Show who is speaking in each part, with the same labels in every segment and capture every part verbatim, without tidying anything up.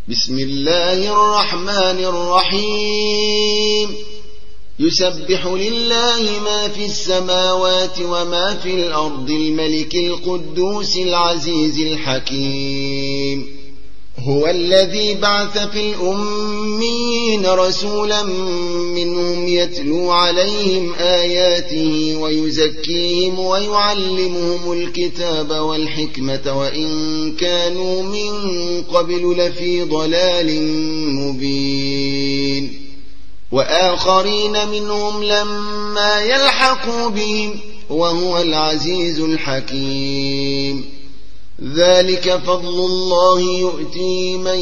Speaker 1: بسم الله الرحمن الرحيم يسبح لله ما في السماوات وما في الأرض الملك القدوس العزيز الحكيم هو الذي بعث في الأميين رسولا منهم يتلو عليهم آياته ويزكيهم ويعلمهم الكتاب والحكمة وإن كانوا من قبل لفي ضلال مبين وآخرين منهم لما يلحقوا بهم وهو العزيز الحكيم ذلك فضل الله يؤتي من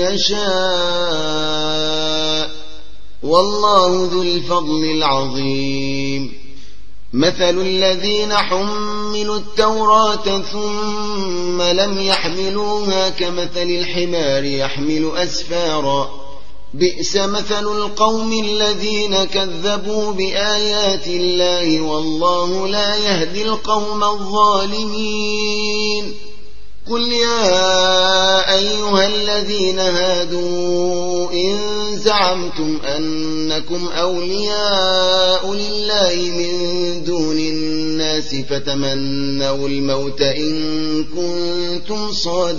Speaker 1: يشاء والله ذو الفضل العظيم مثل الذين حملوا التوراة ثم لم يحملوها كمثل الحمار يحمل أسفارا بئس مثل القوم الذين كذبوا بآيات الله والله لا يهدي القوم الظالمين قل يا أيها الذين هادوا إن زعمتم أنكم أولياء لله من دون الناس فتمنوا الموت إن كنتم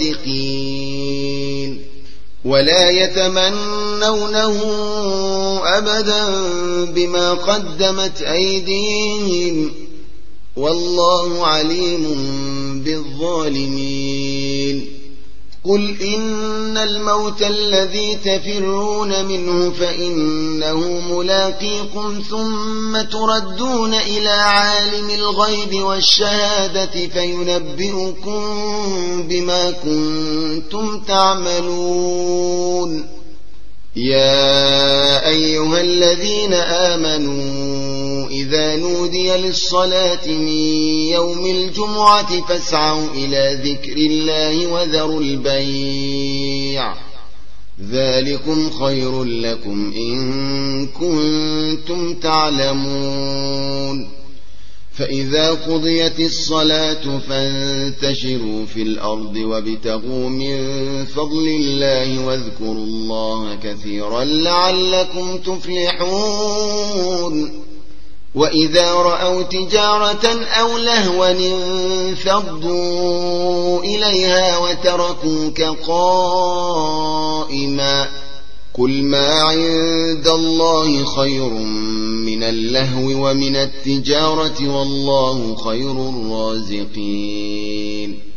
Speaker 1: صادقين ولا يتمنونه أبدا بما قدمت أيديهم والله عليم بالظالمين قل إن الموت الذي تفرون منه فإنه ملاقيكم ثم تردون إلى عالم الغيب والشهادة فينبئكم بما كنتم تعملون يا أيها الذين آمنوا إذا نودي للصلاة من يوم الجمعة فاسعوا إلى ذكر الله وذروا البيع ذلكم خير لكم إن كنتم تعلمون فإذا قضيت الصلاة فانتشروا في الأرض وابتغوا من فضل الله واذكروا الله كثيرا لعلكم تفلحون وإذا رأوا تجارة أو لهوا انفضوا إليها وتركوك قائما قل ما عند الله خير من اللهو ومن التجارة والله خير الرازقين